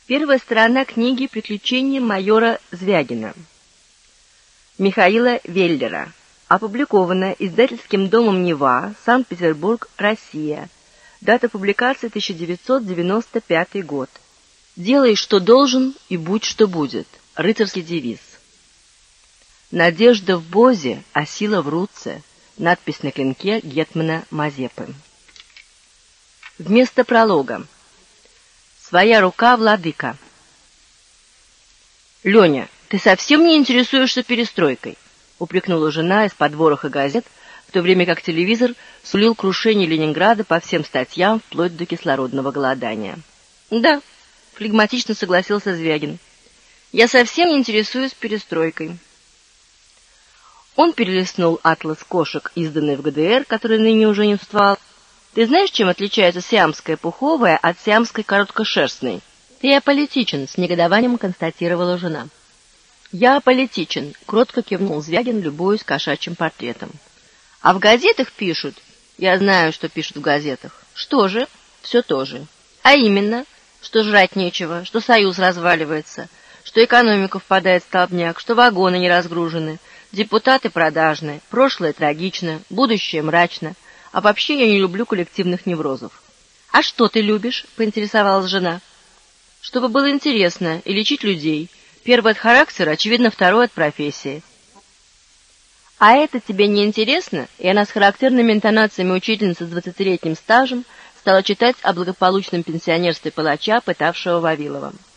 Первая сторона книги «Приключения майора Звягина» Михаила Веллера, опубликована издательским домом «Нева», Санкт-Петербург, Россия. Дата публикации 1995 год. «Делай, что должен, и будь, что будет» — рыцарский девиз. «Надежда в Бозе, а сила в руце» — надпись на клинке гетмана Мазепы. Вместо пролога. «Своя рука, владыка». «Леня, ты совсем не интересуешься перестройкой?» — упрекнула жена из-под вороха газет, в то время как телевизор сулил крушение Ленинграда по всем статьям, вплоть до кислородного голодания. «Да», — флегматично согласился Звягин, — «я совсем не интересуюсь перестройкой». Он перелистнул атлас кошек, изданный в ГДР, который ныне уже не существовал. «Ты знаешь, чем отличается сиамская пуховая от сиамской короткошерстной?» «Ты аполитичен», — с негодованием констатировала жена. «Я аполитичен», — кротко кивнул Звягин, любуясь кошачьим портретом. «А в газетах пишут...» «Я знаю, что пишут в газетах». «Что же?» «Все то же». «А именно, что жрать нечего, что союз разваливается, что экономика впадает в столбняк, что вагоны не разгружены, депутаты продажны, прошлое трагично, будущее мрачно, а вообще я не люблю коллективных неврозов». «А что ты любишь?» — поинтересовалась жена. «Чтобы было интересно и лечить людей. Первый от характера, очевидно, второй от профессии». «А это тебе не интересно?» И она с характерными интонациями учительницы с 20-летним стажем стала читать о благополучном пенсионерстве палача, пытавшего Вавилова.